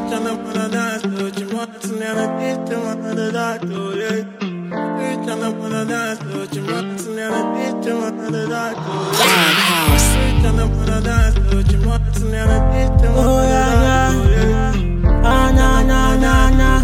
Oh yeah, yeah. Ah na na na na.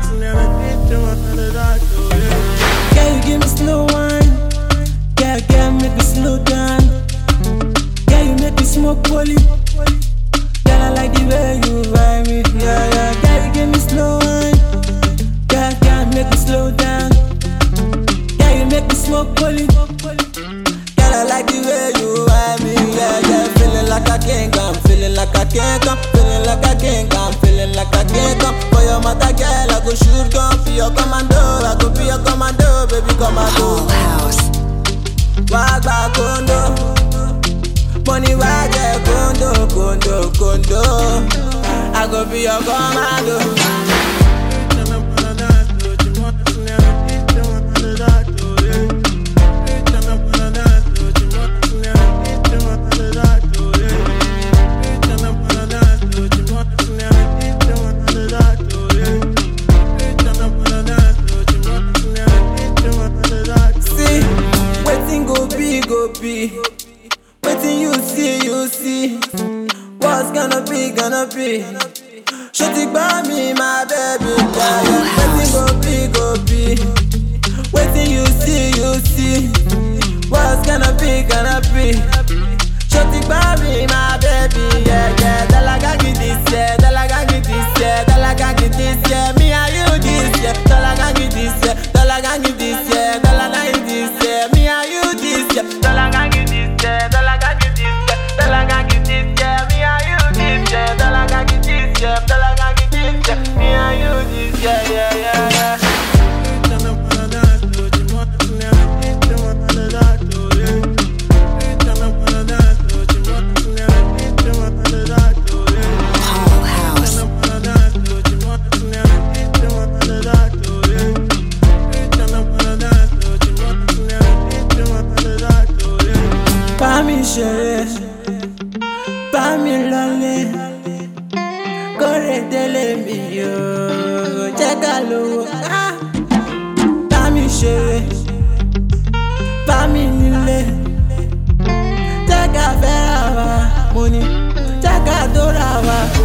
Girl, you give me slow wine. Girl, make me slow down. Girl, you make me smoke poly. Girl, I like the way you vibe me. Yeah, yeah. Girl, you give me slow wine. Girl, make me slow down. Girl, you make me smoke poly. Girl, I like the way you vibe me. Yeah, yeah. Feeling like I can't come, feeling like I can't come, feeling like I can't come, feeling like I can't come. For your mother, girl, I go shoot gun for your commando. I go be your commando, baby, commando. Wagba kondo, money wagba kondo. I go be your commando. Waiting you see. What's gonna be. Shutting by me, my baby. Waiting go be. Waiting you see. What's gonna be. Shutting by me, my baby. Yeah, yeah. Dalaga get this, yeah. Dalaga get this, yeah. Dalaga get this, yeah. Me and you this, yeah. Dalaga get this, yeah. Dalaga get this, yeah. Dalaga get this, yeah. Me and you this, yeah. Dalaga get this, yeah. Dalaga get this, yeah. Dalaga get this, yeah. Me and you this, yeah. Dalaga get this, yeah. Dalaga get this, yeah. Me and you this, yeah, yeah, yeah, yeah. Bá mi lọlé, kórè délé mi yóò jẹ́ ká lówó. Bá mi ṣeré, bá mi nílé, jẹ́ ká fẹ́ra wa, mo ní jẹ́ ká dóra wa.